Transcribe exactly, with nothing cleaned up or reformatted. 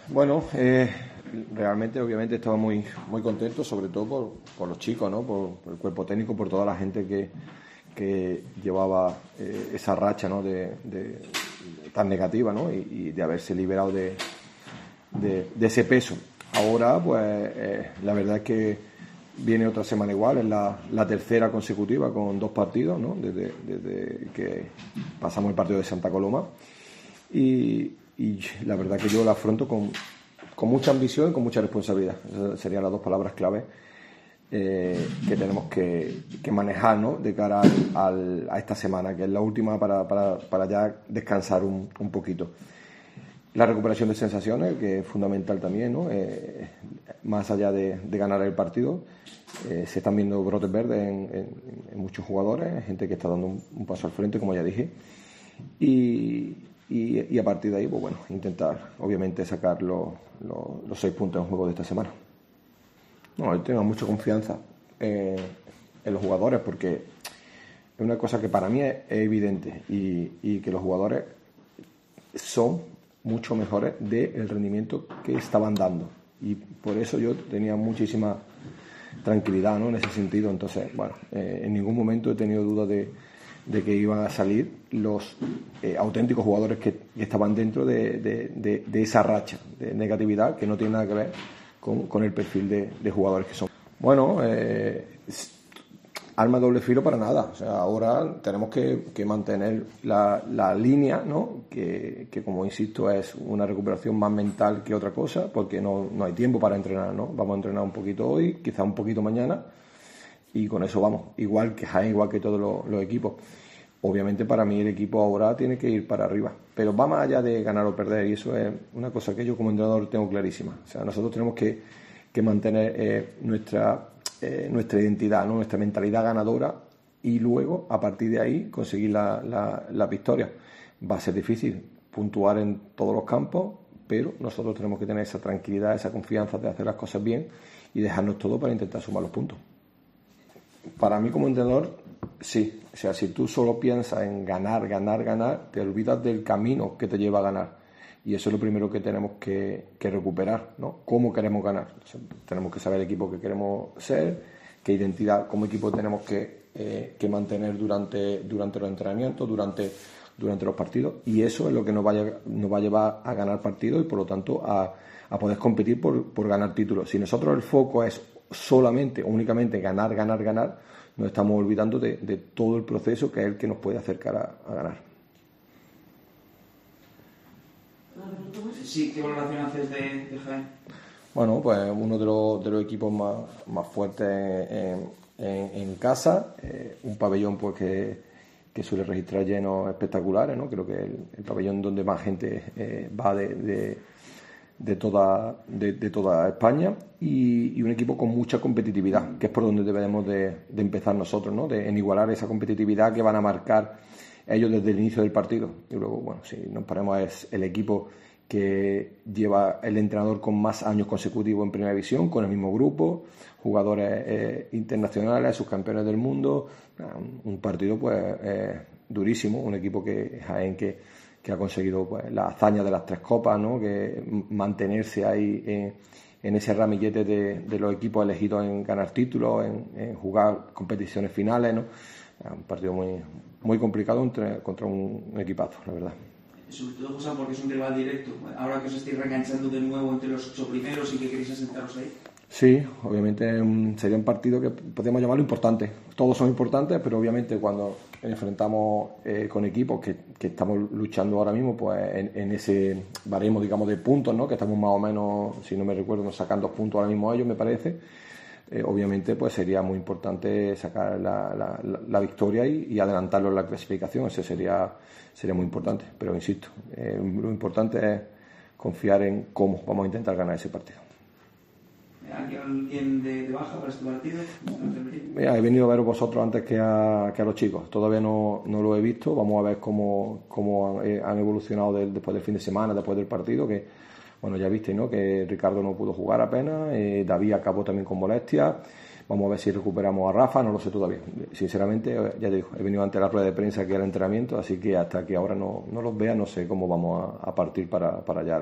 Bueno, eh, realmente, obviamente, estaba muy, muy contento, sobre todo por, por los chicos, ¿no? Por, por el cuerpo técnico, por toda la gente que, que llevaba eh, esa racha, ¿no? de, de, tan negativa, ¿no? Y, y de haberse liberado de, de, de ese peso. Ahora, pues, eh, la verdad es que viene otra semana igual, es la, la tercera consecutiva con dos partidos, ¿no? Desde, desde que pasamos el partido de Santa Coloma. Y, y la verdad que yo la afronto con, con mucha ambición y con mucha responsabilidad. Esas serían las dos palabras clave eh, que tenemos que, que manejar, ¿no? De cara al, al, a esta semana, que es la última para, para, para ya descansar un, un poquito. La recuperación de sensaciones, que es fundamental también, ¿no? Eh, más allá de, de ganar el partido, eh, se están viendo brotes verdes en, en, en muchos jugadores, gente que está dando un, un paso al frente, como ya dije. Y, y, y a partir de ahí, pues bueno, intentar, obviamente, sacar los, los, los seis puntos en juego de esta semana. No, yo tengo mucha confianza eh, en los jugadores, porque es una cosa que para mí es, es evidente, y, y que los jugadores son mucho mejores del rendimiento que estaban dando, y por eso yo tenía muchísima tranquilidad, ¿no? En ese sentido. Entonces, bueno, eh, en ningún momento he tenido duda de, de que iban a salir los eh, auténticos jugadores que, que estaban dentro de, de, de, de esa racha de negatividad, que no tiene nada que ver con, con el perfil de, de jugadores que son. Bueno, eh, arma doble filo para nada. O sea, ahora tenemos que, que mantener la, la línea, ¿no? Que, que, como insisto, es una recuperación más mental que otra cosa, porque no, no hay tiempo para entrenar, ¿no? Vamos a entrenar un poquito hoy, quizá un poquito mañana, y con eso vamos. Igual que Jaén, igual que todos los, los equipos. Obviamente, para mí el equipo ahora tiene que ir para arriba, pero va más allá de ganar o perder, y eso es una cosa que yo como entrenador tengo clarísima. O sea, nosotros tenemos que, que mantener eh, nuestra Eh, nuestra identidad, ¿no? Nuestra mentalidad ganadora, y luego a partir de ahí conseguir la, la, la victoria. Va a ser difícil puntuar en todos los campos, pero nosotros tenemos que tener esa tranquilidad, esa confianza de hacer las cosas bien y dejarnos todo para intentar sumar los puntos. Para mí como entrenador, sí. O sea, si tú solo piensas en ganar, ganar, ganar, te olvidas del camino que te lleva a ganar. Y eso es lo primero que tenemos que, que recuperar, ¿no? ¿Cómo queremos ganar? O sea, tenemos que saber el equipo que queremos ser, qué identidad como equipo tenemos que, eh, que mantener durante, durante los entrenamientos, durante, durante los partidos. Y eso es lo que nos va a, nos va a llevar a ganar partidos y, por lo tanto, a, a poder competir por, por ganar títulos. Si nosotros el foco es solamente, únicamente ganar, ganar, ganar, nos estamos olvidando de, de todo el proceso, que es el que nos puede acercar a, a ganar. Sí, ¿qué valoración haces de, de Jaén? Bueno, pues uno de los, de los equipos más, más fuertes en, en, en casa, eh, un pabellón pues que, que suele registrar llenos espectaculares, ¿no? Creo que el, el pabellón donde más gente eh, va de, de, de, toda, de, de toda España, y, y un equipo con mucha competitividad, que es por donde debemos de, de empezar nosotros, ¿no? De, en igualar esa competitividad que van a marcar ellos desde el inicio del partido. Y luego, bueno, si nos paramos, es el equipo que lleva el entrenador con más años consecutivos en Primera División, con el mismo grupo, jugadores eh, internacionales, subcampeones del mundo. Un partido pues eh, durísimo, un equipo que Jaén que, que ha conseguido pues la hazaña de las tres copas, ¿no? Que mantenerse ahí en, en ese ramillete de, de los equipos elegidos en ganar títulos, en, en jugar competiciones finales, ¿no? Un partido muy, muy complicado entre, contra un, un equipazo, la verdad. Sobre todo, José, porque es un rival directo. Ahora que os estáis reenganchando de nuevo entre los ocho primeros y que queréis asentaros ahí. Sí, obviamente um, sería un partido que podríamos llamarlo importante. Todos son importantes, pero obviamente cuando enfrentamos eh, con equipos que, que estamos luchando ahora mismo, pues en, en ese baremo, digamos, de puntos, ¿no? Que estamos más o menos, si no me recuerdo, nos sacan dos puntos ahora mismo a ellos, me parece. Eh, obviamente pues sería muy importante sacar la, la, la victoria y, y adelantarlo en la clasificación. Ese sería, sería muy importante, pero insisto, eh, lo importante es confiar en cómo vamos a intentar ganar ese partido. ¿Alguien de, de baja para este partido? Mira, he venido a ver vosotros antes que a, que a los chicos, todavía no, no lo he visto. Vamos a ver cómo, cómo han, han evolucionado de, después del fin de semana, después del partido, que bueno, ya visteis, ¿no? Que Ricardo no pudo jugar apenas, eh, David acabó también con molestias. Vamos a ver si recuperamos a Rafa, no lo sé todavía. Sinceramente, ya te digo, he venido ante la rueda de prensa que era el entrenamiento, así que hasta que ahora no, no los vea, no sé cómo vamos a, a partir para, para allá.